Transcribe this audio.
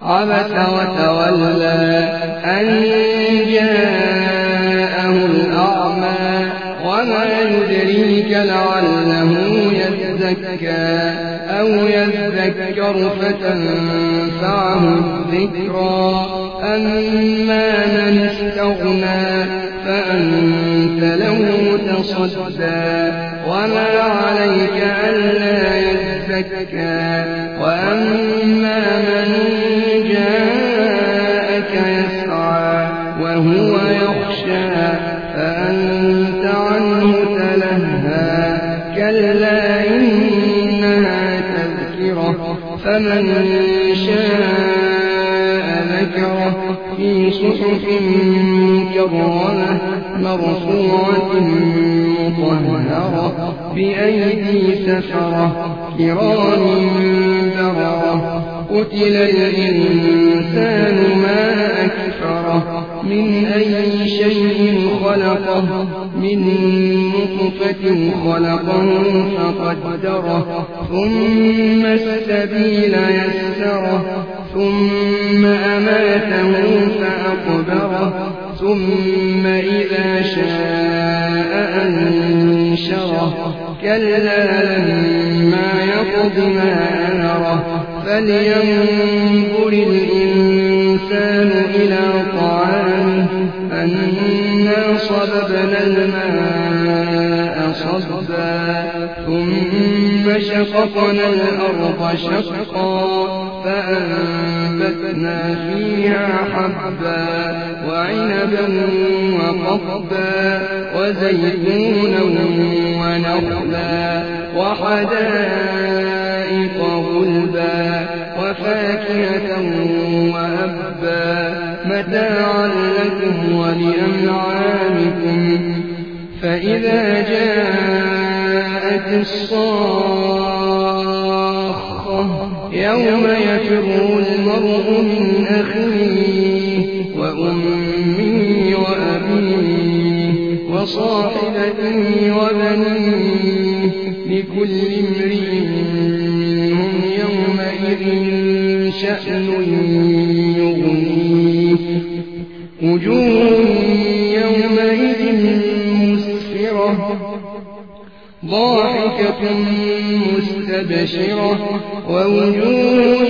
عبس وتولى أن جاءه الأعمى وما يدريك لعله يزكى أو يذكر فتنفعه الذكرى أما من استغنى فأنت له تصدى وما عليك ألا يزكى وأما من جاءك يسعى وهو يخشى فأنت عنه تلهى كلا إنها تذكرة فمن شاء ذكره في صحف مكرمة مرفوعة مطهرة بأيدي سفرة كرام بررة قتل الإنسان ما أكفره من أي شيء خلقه من نطفة خلقه فقدره ثم السبيل يسره ثم أماته فأقبره ثم إذا شاء أنشره كلا لما يقض ما أمره فلينظر الإنسان إلى طعامه أنا صببنا الماء صبا ثم شققنا الأرض شقا فأنبتنا فيها حبا وعنبا وقضبا وزيتونا ونخلا وحدائق غلبا وفاكهة وأبا متاعا لكم ولأنعامكم فإذا جاءت الصاخة يوم يفر المرء من أخيه وأمه وأبيه وصاحبته وبنيه لكل امرئ منهم يومئذ شأن يغنيه وجوه يومئذ مسفرة ضاحكة مستبشرة ووجوه